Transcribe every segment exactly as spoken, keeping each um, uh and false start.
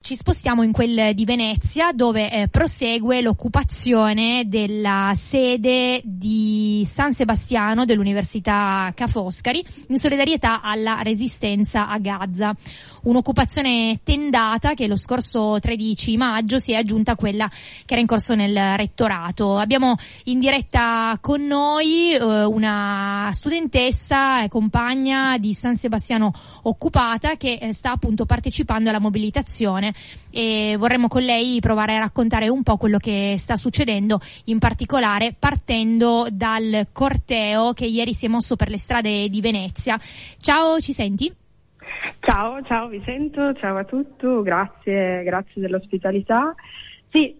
ci spostiamo in quel di Venezia, dove eh, prosegue l'occupazione della sede di San Sebastiano dell'Università Ca' Foscari in solidarietà alla resistenza a Gaza. Un'occupazione tendata che lo scorso tredici maggio si è aggiunta a quella che era in corso nel rettorato. Abbiamo in diretta con noi eh, una studentessa e compagna di San Sebastiano occupata che eh, sta appunto partecipando alla mobilitazione, e vorremmo con lei provare a raccontare un po' quello che sta succedendo, in particolare partendo dal corteo che ieri si è mosso per le strade di Venezia. Ciao, ci senti? Ciao, ciao, vi sento, ciao a tutti, grazie, grazie dell'ospitalità. Sì,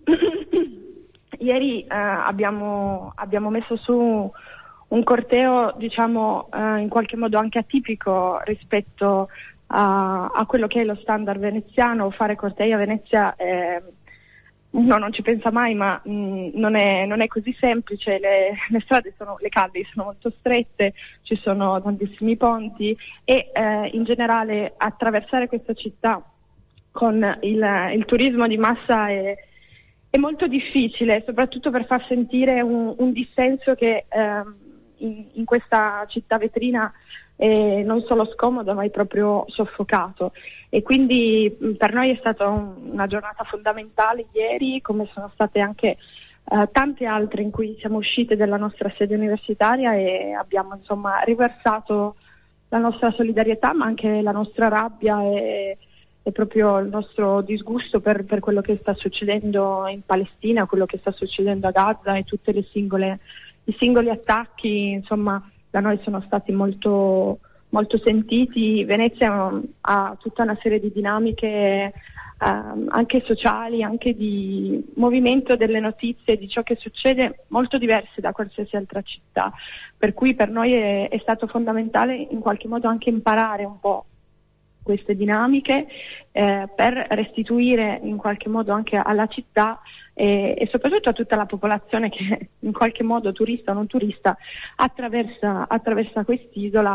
ieri eh, abbiamo, abbiamo messo su un corteo, diciamo, eh, in qualche modo anche atipico rispetto a, a quello che è lo standard veneziano. Fare cortei a Venezia eh, uno non ci pensa mai, ma mh, non è, non è così semplice. Le, le strade sono, le calli sono molto strette, ci sono tantissimi ponti e eh, in generale attraversare questa città con il, il turismo di massa è, è molto difficile, soprattutto per far sentire un, un dissenso che eh, in, in questa città vetrina è non solo scomodo ma è proprio soffocato. E quindi per noi è stata un, una giornata fondamentale ieri, come sono state anche uh, tante altre in cui siamo uscite dalla nostra sede universitaria e abbiamo insomma riversato la nostra solidarietà ma anche la nostra rabbia e, e proprio il nostro disgusto per, per quello che sta succedendo in Palestina, quello che sta succedendo a Gaza e tutte le singole i singoli attacchi, insomma, da noi sono stati molto molto sentiti. Venezia ha tutta una serie di dinamiche um, anche sociali, anche di movimento delle notizie, di ciò che succede, molto diverse da qualsiasi altra città, per cui per noi è, è stato fondamentale in qualche modo anche imparare un po' queste dinamiche eh, per restituire in qualche modo anche alla città e, e soprattutto a tutta la popolazione che in qualche modo, turista o non turista, attraversa, attraversa quest'isola,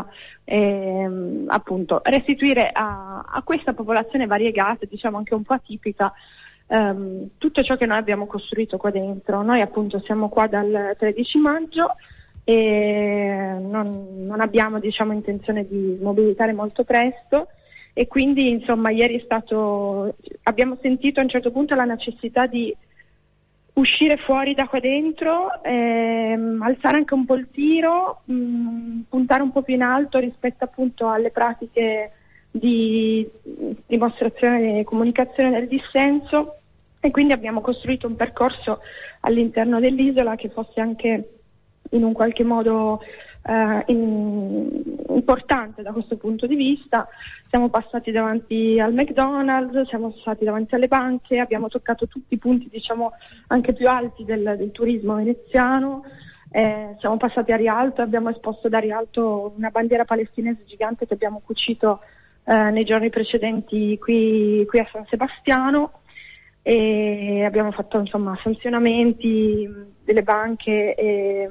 e, appunto restituire a, a questa popolazione variegata, diciamo anche un po' atipica, ehm, tutto ciò che noi abbiamo costruito qua dentro. Noi appunto siamo qua dal tredici maggio e non, non abbiamo, diciamo, intenzione di mobilitare molto presto. E quindi insomma ieri è stato, abbiamo sentito a un certo punto la necessità di uscire fuori da qua dentro, ehm, alzare anche un po' il tiro, mh, puntare un po' più in alto rispetto appunto alle pratiche di dimostrazione e comunicazione del dissenso, e quindi abbiamo costruito un percorso all'interno dell'isola che fosse anche in un qualche modo Uh, in, importante da questo punto di vista. Siamo passati davanti al McDonald's, siamo stati davanti alle banche, abbiamo toccato tutti i punti, diciamo, anche più alti del, del turismo veneziano. Eh, siamo passati a Rialto, abbiamo esposto da Rialto una bandiera palestinese gigante che abbiamo cucito eh, nei giorni precedenti qui, qui a San Sebastiano, e abbiamo fatto insomma sanzionamenti delle banche e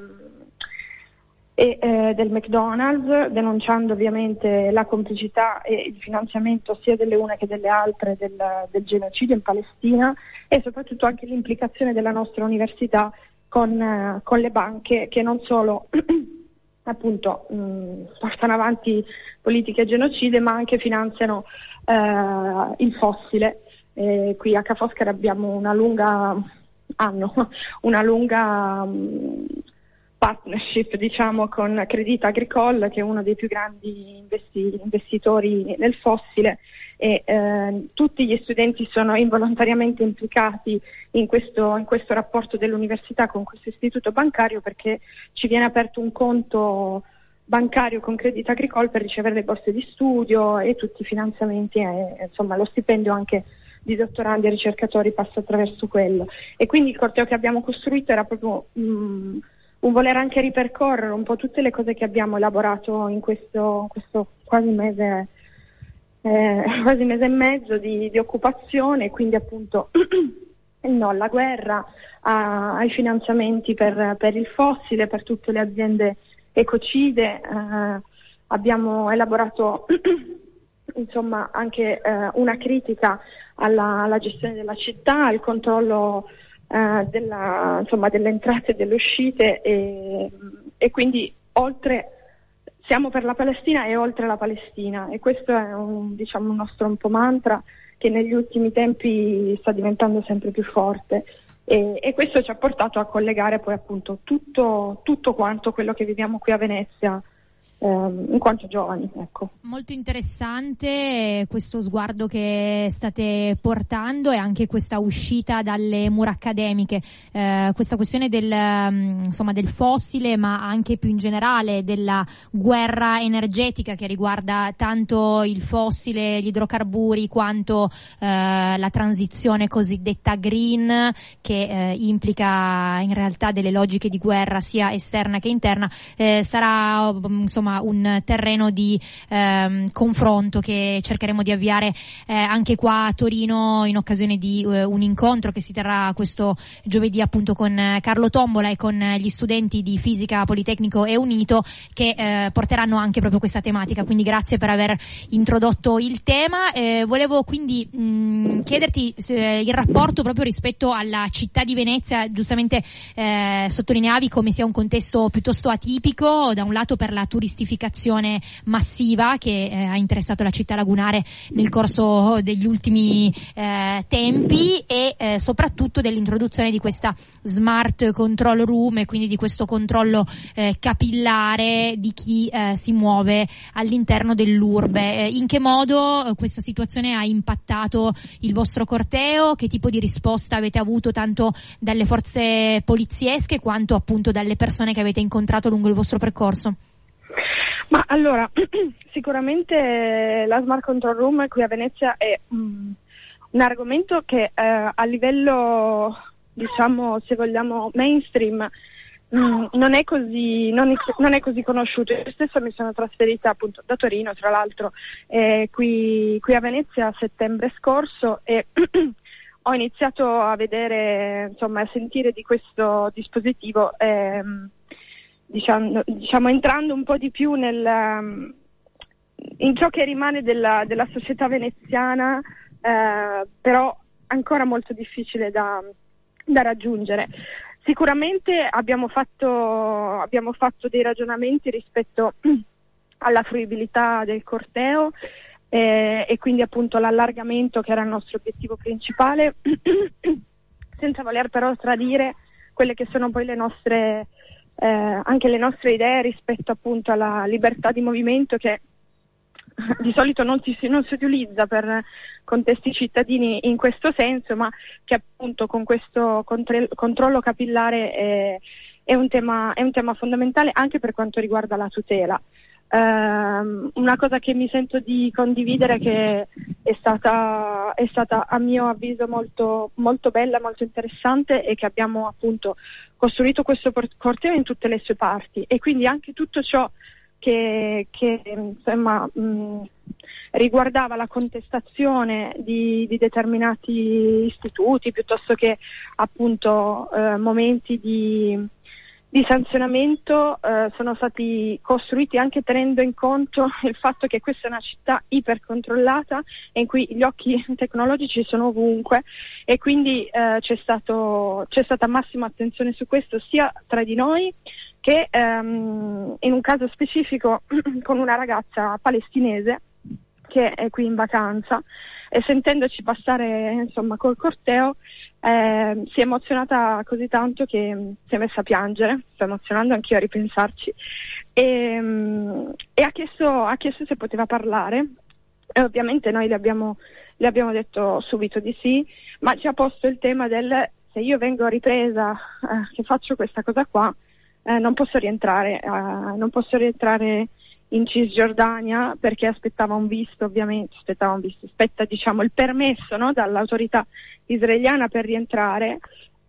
e eh, del McDonald's, denunciando ovviamente la complicità e il finanziamento sia delle une che delle altre del, del genocidio in Palestina, e soprattutto anche l'implicazione della nostra università con, eh, con le banche che non solo appunto mh, portano avanti politiche genocide ma anche finanziano eh, il fossile. Eh, qui a Ca' Foscari abbiamo una lunga hanno una lunga mh, partnership, diciamo, con Crédit Agricole, che è uno dei più grandi investi- investitori nel fossile, e eh, tutti gli studenti sono involontariamente implicati in questo, in questo rapporto dell'università con questo istituto bancario, perché ci viene aperto un conto bancario con Crédit Agricole per ricevere le borse di studio e tutti i finanziamenti, e, insomma lo stipendio anche di dottorandi e ricercatori passa attraverso quello. E quindi il corteo che abbiamo costruito era proprio mh, un voler anche ripercorrere un po' tutte le cose che abbiamo elaborato in questo, in questo quasi mese eh, quasi mese e mezzo di, di occupazione, quindi appunto no alla guerra, a, ai finanziamenti per, per il fossile, per tutte le aziende ecocide. Eh, abbiamo elaborato insomma anche eh, una critica alla, alla gestione della città, al controllo eh, della, insomma, delle entrate e delle uscite, e, e quindi oltre siamo per la Palestina e oltre la Palestina, e questo è un, diciamo, un nostro un po' mantra che negli ultimi tempi sta diventando sempre più forte, e, e questo ci ha portato a collegare poi appunto tutto, tutto quanto quello che viviamo qui a Venezia in quanto giovani, ecco. Molto interessante questo sguardo che state portando e anche questa uscita dalle mura accademiche, eh, questa questione del, insomma, del fossile, ma anche più in generale della guerra energetica che riguarda tanto il fossile, gli idrocarburi, quanto eh, la transizione cosiddetta green, che eh, implica in realtà delle logiche di guerra sia esterna che interna. Eh, sarà insomma un terreno di ehm, confronto che cercheremo di avviare eh, anche qua a Torino in occasione di eh, un incontro che si terrà questo giovedì appunto con eh, Carlo Tombola e con eh, gli studenti di Fisica Politecnico e Unito, che eh, porteranno anche proprio questa tematica, quindi grazie per aver introdotto il tema. Eh, volevo quindi mh, chiederti eh, il rapporto proprio rispetto alla città di Venezia. Giustamente eh, sottolineavi come sia un contesto piuttosto atipico, da un lato per la turistificazione massiva che eh, ha interessato la città lagunare nel corso degli ultimi eh, tempi, e eh, soprattutto dell'introduzione di questa smart control room, e quindi di questo controllo eh, capillare di chi eh, si muove all'interno dell'urbe. Eh, in che modo eh, questa situazione ha impattato il vostro corteo? Che tipo di risposta avete avuto tanto dalle forze poliziesche quanto appunto dalle persone che avete incontrato lungo il vostro percorso? Ma allora, sicuramente la Smart Control Room qui a Venezia è um, un argomento che eh, a livello, diciamo, se vogliamo, mainstream, um, non è così non è, non è così conosciuto. Io stessa mi sono trasferita appunto da Torino, tra l'altro, eh, qui, qui a Venezia a settembre scorso, e ho iniziato a vedere, insomma, a sentire di questo dispositivo, ehm, Diciamo, diciamo entrando un po' di più nel, um, in ciò che rimane della, della società veneziana, eh, però ancora molto difficile da, da raggiungere. Sicuramente abbiamo fatto, abbiamo fatto dei ragionamenti rispetto alla fruibilità del corteo, eh, e quindi appunto l'allargamento, che era il nostro obiettivo principale, senza voler però tradire quelle che sono poi le nostre Eh, anche le nostre idee rispetto appunto alla libertà di movimento, che di solito non si, non si utilizza per contesti cittadini in questo senso, ma che appunto con questo control- controllo capillare è, è, un tema, è un tema fondamentale anche per quanto riguarda la tutela. Uh, una cosa che mi sento di condividere, che è stata, è stata a mio avviso molto, molto bella, molto interessante, è che abbiamo appunto costruito questo corteo in tutte le sue parti, e quindi anche tutto ciò che, che insomma, mh, riguardava la contestazione di, di determinati istituti, piuttosto che appunto eh, momenti di di sanzionamento, eh, sono stati costruiti anche tenendo in conto il fatto che questa è una città ipercontrollata e in cui gli occhi tecnologici sono ovunque, e quindi eh, c'è stato c'è stata massima attenzione su questo, sia tra di noi che ehm, in un caso specifico con una ragazza palestinese che è qui in vacanza, e sentendoci passare insomma col corteo eh, si è emozionata così tanto che si è messa a piangere. Sto emozionando anch'io a ripensarci, e, e ha chiesto ha chiesto se poteva parlare, e ovviamente noi le abbiamo le abbiamo detto subito di sì, ma ci ha posto il tema del: se io vengo ripresa eh, che faccio questa cosa qua, eh, non posso rientrare eh, non posso rientrare in Cisgiordania, perché aspettava un visto, ovviamente aspettava un visto, aspetta diciamo il permesso, no, dall'autorità israeliana per rientrare,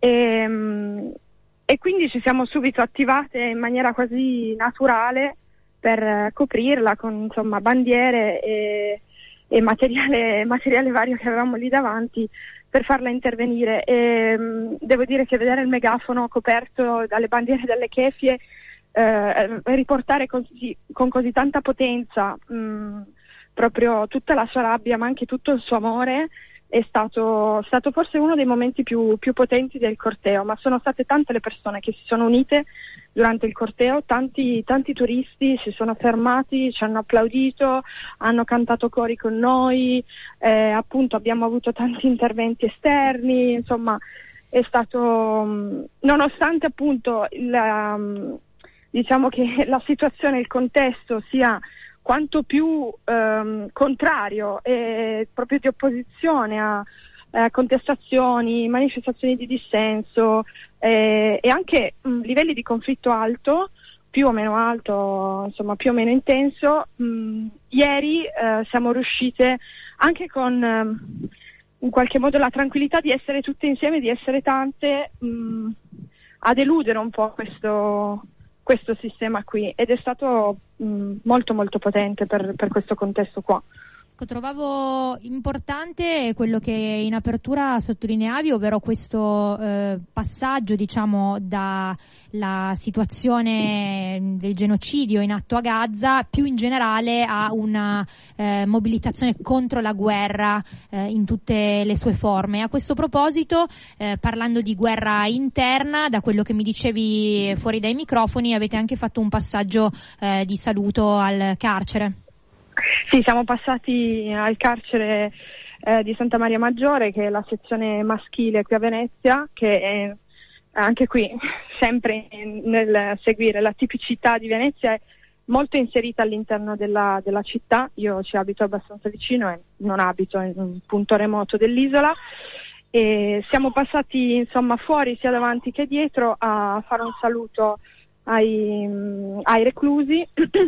e, e quindi ci siamo subito attivate in maniera quasi naturale per coprirla con insomma bandiere e, e materiale, materiale vario che avevamo lì davanti per farla intervenire, e devo dire che vedere il megafono coperto dalle bandiere delle kefie, Eh, riportare così, con così tanta potenza mh, proprio tutta la sua rabbia, ma anche tutto il suo amore, è stato, stato forse uno dei momenti più, più potenti del corteo, ma sono state tante le persone che si sono unite durante il corteo, tanti, tanti turisti si sono fermati, ci hanno applaudito, hanno cantato cori con noi, eh, appunto abbiamo avuto tanti interventi esterni, insomma è stato, nonostante appunto il, diciamo che la situazione, il contesto sia quanto più ehm, contrario e proprio di opposizione a eh, contestazioni, manifestazioni di dissenso eh, e anche mh, livelli di conflitto alto, più o meno alto, insomma più o meno intenso, mh, ieri eh, siamo riuscite anche con eh, in qualche modo la tranquillità di essere tutte insieme, di essere tante, mh, ad eludere un po' questo questo sistema qui, ed è stato mh, molto molto potente per, per questo contesto qua. Trovavo importante quello che in apertura sottolineavi, ovvero questo eh, passaggio, diciamo, dalla situazione del genocidio in atto a Gaza più in generale a una eh, mobilitazione contro la guerra eh, in tutte le sue forme. A questo proposito, eh, parlando di guerra interna, da quello che mi dicevi fuori dai microfoni, avete anche fatto un passaggio eh, di saluto al carcere. Sì, siamo passati al carcere eh, di Santa Maria Maggiore, che è la sezione maschile qui a Venezia, che è anche qui sempre nel seguire la tipicità di Venezia, è molto inserita all'interno della, della città. Io ci abito abbastanza vicino e non abito in un punto remoto dell'isola, e siamo passati insomma fuori sia davanti che dietro a fare un saluto ai, ai reclusi.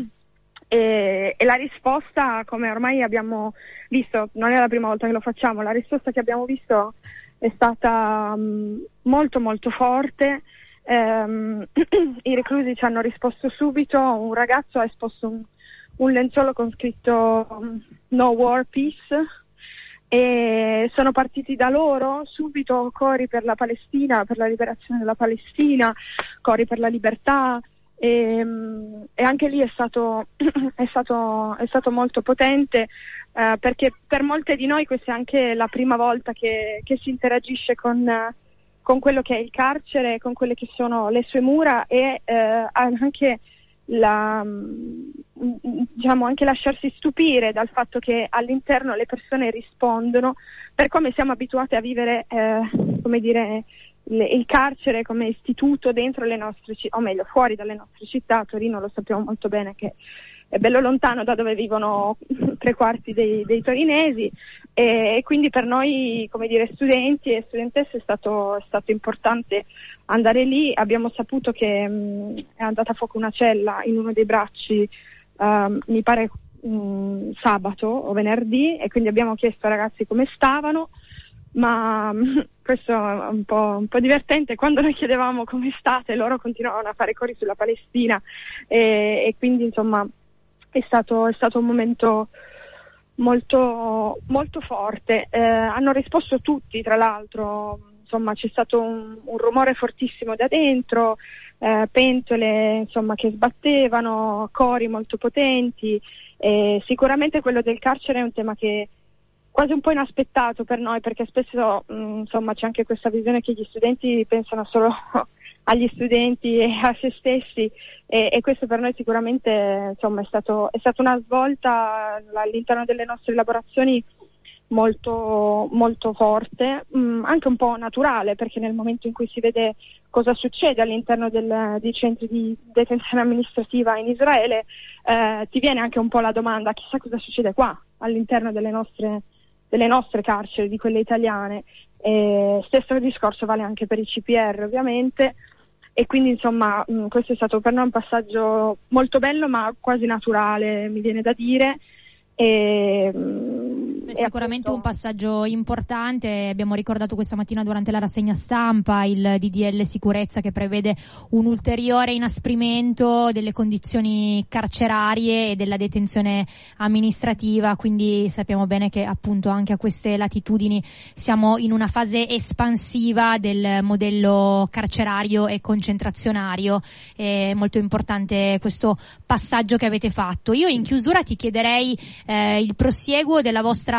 E, e la risposta, come ormai abbiamo visto, non è la prima volta che lo facciamo, la risposta che abbiamo visto è stata um, molto molto forte. Um, i reclusi ci hanno risposto subito, un ragazzo ha esposto un, un lenzuolo con scritto um, No War, Peace, e sono partiti da loro subito cori per la Palestina, per la liberazione della Palestina, cori per la libertà. E, e anche lì è stato è stato è stato molto potente, eh, perché per molte di noi questa è anche la prima volta che, che si interagisce con, con quello che è il carcere, con quelle che sono le sue mura, e eh, anche la, diciamo anche lasciarsi stupire dal fatto che all'interno le persone rispondono, per come siamo abituati a vivere, eh, come dire, il carcere come istituto dentro le nostre città, o meglio fuori dalle nostre città. A Torino lo sappiamo molto bene che è bello lontano da dove vivono tre quarti dei, dei torinesi, e, e quindi per noi, come dire, studenti e studentesse è stato, è stato importante andare lì. Abbiamo saputo che mh, è andata a fuoco una cella in uno dei bracci, uh, mi pare mh, sabato o venerdì, e quindi abbiamo chiesto ai ragazzi come stavano. Ma questo è un po', un po' divertente, quando noi chiedevamo come state loro continuavano a fare cori sulla Palestina, e, e quindi insomma è stato, è stato un momento molto, molto forte. Eh, hanno risposto tutti, tra l'altro, insomma c'è stato un, un rumore fortissimo da dentro, eh, pentole insomma che sbattevano, cori molto potenti, e sicuramente quello del carcere è un tema che quasi un po' inaspettato per noi, perché spesso mh, insomma c'è anche questa visione che gli studenti pensano solo agli studenti e a se stessi, e, e questo per noi sicuramente insomma è stato è stata una svolta all'interno delle nostre elaborazioni molto molto forte, mh, anche un po' naturale, perché nel momento in cui si vede cosa succede all'interno del, dei centri di detenzione amministrativa in Israele, eh, ti viene anche un po' la domanda: chissà cosa succede qua all'interno delle nostre delle nostre carceri, di quelle italiane. E stesso discorso vale anche per i C P R ovviamente, e quindi insomma mh, questo è stato per noi un passaggio molto bello, ma quasi naturale, mi viene da dire. E, Beh, sicuramente appunto un passaggio importante. Abbiamo ricordato questa mattina durante la rassegna stampa il D D L sicurezza, che prevede un ulteriore inasprimento delle condizioni carcerarie e della detenzione amministrativa, quindi sappiamo bene che appunto anche a queste latitudini siamo in una fase espansiva del modello carcerario e concentrazionario. È molto importante questo passaggio che avete fatto. Io in chiusura ti chiederei eh, il prosieguo della vostra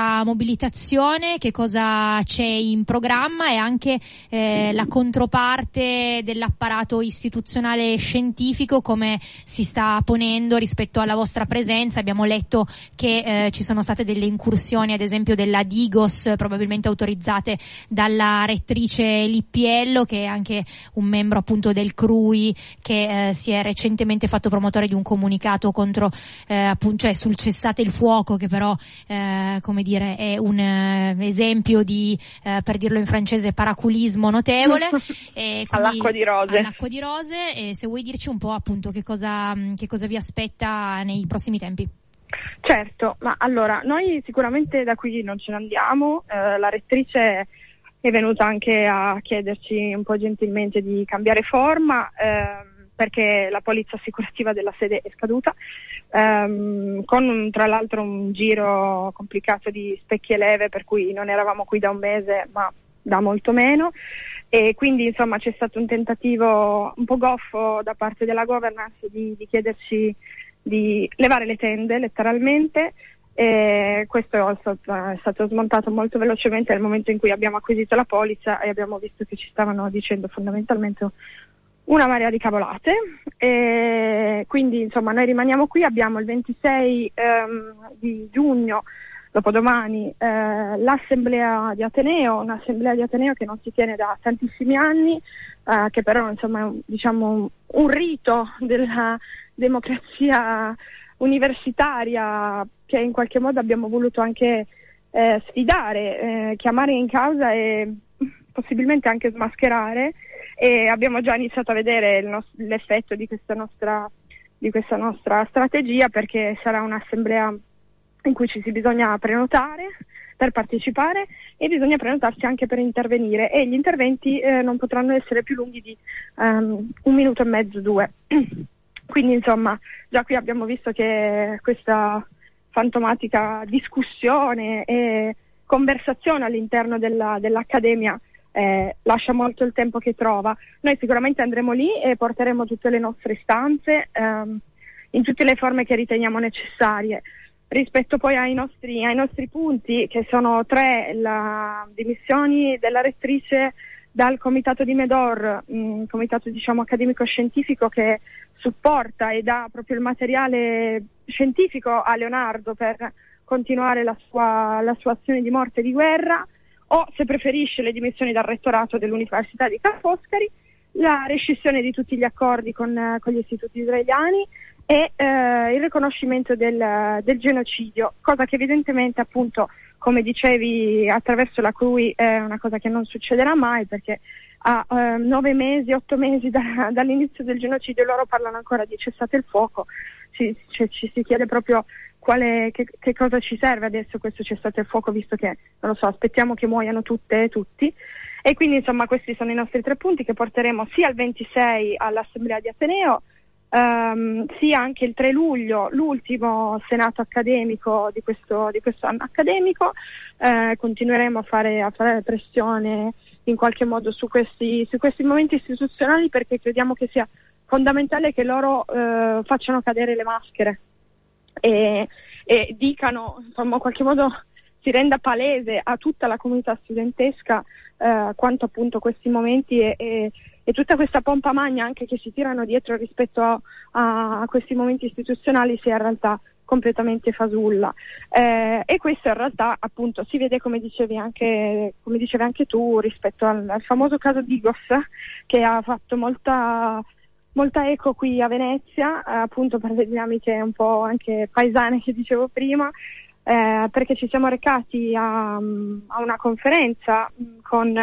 questa mobilitazione, che cosa c'è in programma e anche eh, la controparte dell'apparato istituzionale scientifico come si sta ponendo rispetto alla vostra presenza. Abbiamo letto che eh, ci sono state delle incursioni, ad esempio della Digos, probabilmente autorizzate dalla rettrice Lippiello, che è anche un membro appunto del C R U I, che eh, si è recentemente fatto promotore di un comunicato contro eh, appunto, cioè sul cessate il fuoco, che però eh, come dire è un eh, esempio di eh, per dirlo in francese paraculismo notevole. E quindi, all'acqua di rose all'acqua di rose. E se vuoi dirci un po' appunto che cosa che cosa vi aspetta nei prossimi tempi. Certo, ma allora noi sicuramente da qui non ce ne andiamo, eh, la rettrice è venuta anche a chiederci un po' gentilmente di cambiare forma, eh, perché la polizza assicurativa della sede è scaduta, ehm, con un, tra l'altro un giro complicato di specchi e leve, per cui non eravamo qui da un mese ma da molto meno, e quindi insomma c'è stato un tentativo un po' goffo da parte della governance di, di chiederci di levare le tende letteralmente, e questo è stato, è stato smontato molto velocemente nel momento in cui abbiamo acquisito la polizza e abbiamo visto che ci stavano dicendo fondamentalmente una marea di cavolate, e quindi insomma noi rimaniamo qui. Abbiamo il ventisei ehm, di giugno, dopodomani, eh, l'assemblea di Ateneo, un'assemblea di Ateneo che non si tiene da tantissimi anni, eh, che però insomma è diciamo un rito della democrazia universitaria che in qualche modo abbiamo voluto anche eh, sfidare, eh, chiamare in causa e possibilmente anche smascherare, e abbiamo già iniziato a vedere il nos- l'effetto di questa nostra di questa nostra strategia, perché sarà un'assemblea in cui ci si bisogna prenotare per partecipare e bisogna prenotarsi anche per intervenire, e gli interventi eh, non potranno essere più lunghi di um, un minuto e mezzo, due. Quindi insomma già qui abbiamo visto che questa fantomatica discussione e conversazione all'interno della, dell'Accademia eh, lascia molto il tempo che trova. Noi sicuramente andremo lì e porteremo tutte le nostre istanze ehm, in tutte le forme che riteniamo necessarie. Rispetto poi ai nostri, ai nostri punti, che sono tre: la dimissioni della rettrice dal comitato di Medor, un comitato diciamo accademico-scientifico che supporta e dà proprio il materiale scientifico a Leonardo per continuare la sua, la sua azione di morte e di guerra, o se preferisce le dimissioni dal rettorato dell'Università di Ca' Foscari, la rescissione di tutti gli accordi con, con gli istituti israeliani e eh, il riconoscimento del, del genocidio, cosa che evidentemente appunto, come dicevi, attraverso la C R U I è una cosa che non succederà mai, perché a eh, nove mesi, otto mesi da, dall'inizio del genocidio loro parlano ancora di cessate il fuoco. Ci, ci, ci si chiede proprio quale, che, che cosa ci serve adesso questo cessate il fuoco, visto che, non lo so, aspettiamo che muoiano tutte e tutti. E quindi insomma questi sono i nostri tre punti che porteremo sia il ventisei all'Assemblea di Ateneo, Um, sia anche il tre luglio, l'ultimo senato accademico di questo, di questo anno accademico. Eh, continueremo a fare, a fare pressione in qualche modo su questi, su questi momenti istituzionali, perché crediamo che sia fondamentale che loro eh, facciano cadere le maschere e, e dicano, insomma, in qualche modo si renda palese a tutta la comunità studentesca eh, quanto appunto questi momenti e, e e tutta questa pompa magna anche che si tirano dietro rispetto a, a, a questi momenti istituzionali sia in realtà completamente fasulla. Eh, e questo in realtà appunto si vede, come dicevi anche, come dicevi anche tu, rispetto al, al famoso caso Digos, che ha fatto molta, molta eco qui a Venezia, eh, appunto per le dinamiche un po' anche paesane che dicevo prima, eh, perché ci siamo recati a, a una conferenza con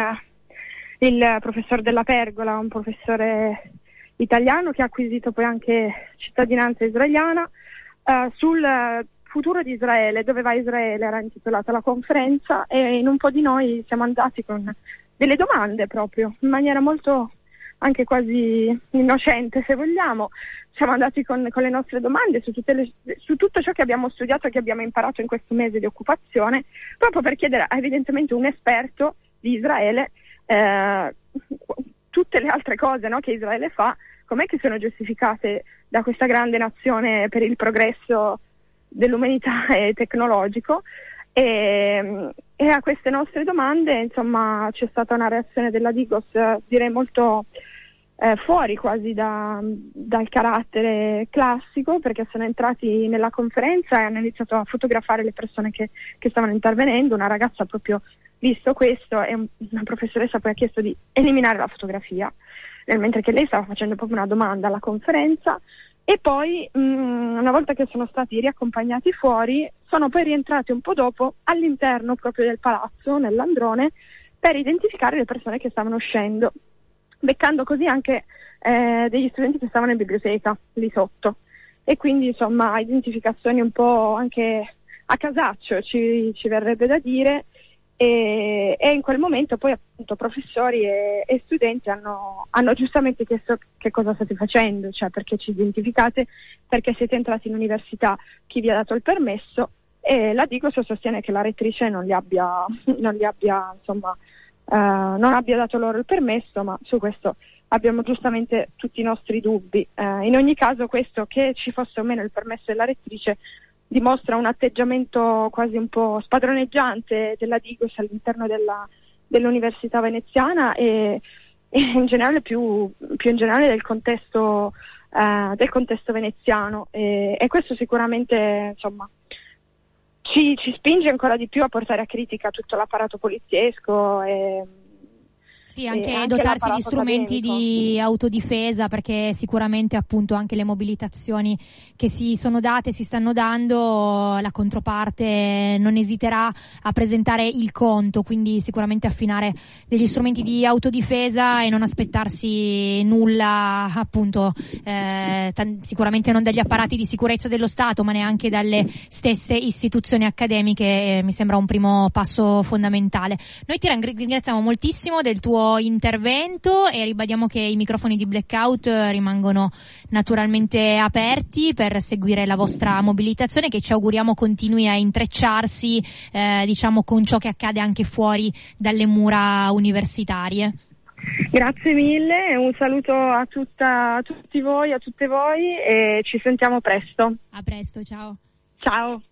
il professor Della Pergola, un professore italiano che ha acquisito poi anche cittadinanza israeliana, eh, sul futuro di Israele, dove va Israele era intitolata la conferenza, e in un po' di noi siamo andati con delle domande proprio, in maniera molto anche quasi innocente se vogliamo, siamo andati con, con le nostre domande su, tutte le, su tutto ciò che abbiamo studiato e che abbiamo imparato in questo mese di occupazione, proprio per chiedere a evidentemente un esperto di Israele Eh, tutte le altre cose, no, che Israele fa, com'è che sono giustificate da questa grande nazione per il progresso dell'umanità e tecnologico, E, e a queste nostre domande, insomma, c'è stata una reazione della Digos, direi molto eh, fuori quasi da, dal carattere classico, perché sono entrati nella conferenza e hanno iniziato a fotografare le persone che, che stavano intervenendo. Una ragazza, proprio visto questo, e una professoressa poi ha chiesto di eliminare la fotografia, mentre che lei stava facendo proprio una domanda alla conferenza. E poi, mh, una volta che sono stati riaccompagnati fuori, sono poi rientrati un po' dopo all'interno proprio del palazzo, nell'androne, per identificare le persone che stavano uscendo, beccando così anche eh, degli studenti che stavano in biblioteca, lì sotto. E quindi, insomma, identificazioni un po' anche a casaccio, ci, ci verrebbe da dire. E, e in quel momento poi appunto professori e, e studenti hanno, hanno giustamente chiesto che cosa state facendo, cioè perché ci identificate, perché siete entrati in università, chi vi ha dato il permesso, e la Digos sostiene che la rettrice non li abbia, non li abbia insomma eh, non abbia dato loro il permesso, ma su questo abbiamo giustamente tutti i nostri dubbi. Eh, in ogni caso, questo, che ci fosse o meno il permesso della rettrice, dimostra un atteggiamento quasi un po' spadroneggiante della Digos all'interno della, dell'Università veneziana e, e in generale più, più in generale del contesto eh, del contesto veneziano, e, e questo sicuramente, insomma, ci, ci spinge ancora di più a portare a critica tutto l'apparato poliziesco e Sì, anche, anche dotarsi di strumenti accademico. Di autodifesa, perché sicuramente appunto anche le mobilitazioni che si sono date, si stanno dando, la controparte non esiterà a presentare il conto, quindi sicuramente affinare degli strumenti di autodifesa e non aspettarsi nulla appunto eh, t- sicuramente non dagli apparati di sicurezza dello Stato, ma neanche dalle stesse istituzioni accademiche, eh, mi sembra un primo passo fondamentale. Noi ti ringraziamo moltissimo del tuo intervento e ribadiamo che i microfoni di Blackout rimangono naturalmente aperti per seguire la vostra mobilitazione, che ci auguriamo continui a intrecciarsi eh, diciamo con ciò che accade anche fuori dalle mura universitarie. Grazie mille, un saluto a, tutta, a tutti voi, a tutte voi, e ci sentiamo presto. A presto, ciao. Ciao.